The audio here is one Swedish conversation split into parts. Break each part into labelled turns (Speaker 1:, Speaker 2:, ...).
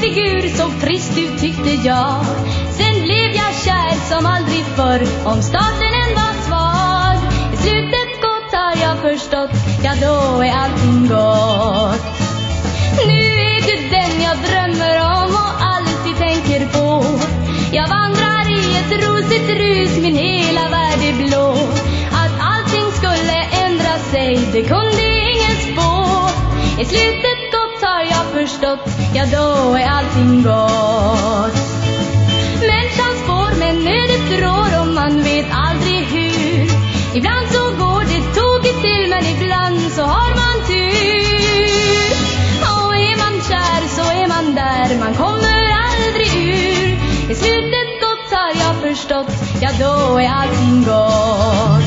Speaker 1: figur såg frisk ut tyckte jag. Sen blev jag kär som aldrig förr, om starten än var svag. I slutet gott har jag förstått, ja då är allting gott. Nu är du den jag drömmer om och alltid tänker på. Jag vandrar i ett rosigt rus, min hela värld är blå. Att allting skulle ändra sig, det kunde ingen spå. I slutet gott har jag förstått, ja då är allting gott. Människans spår men ödet rår och man vet aldrig hur. Ibland så går det tokigt till men ibland så har man tur. Och är man kär så är man där, man kommer aldrig ur. I slutet gott har jag förstått, ja då är allting gott.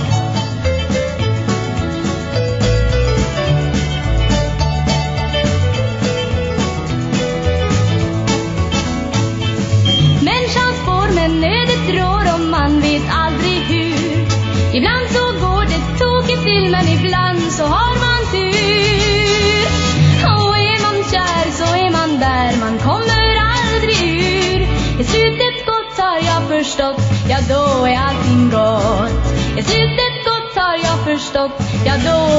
Speaker 1: Människans spår men ödet rår och man vet aldrig hur. Ibland så går det tokigt till men ibland så har man tur. Och är man kär så är man där, man kommer aldrig ur. I slutet gott har jag förstått, ja då är allting gott. I slutet gott har jag förstått, ja då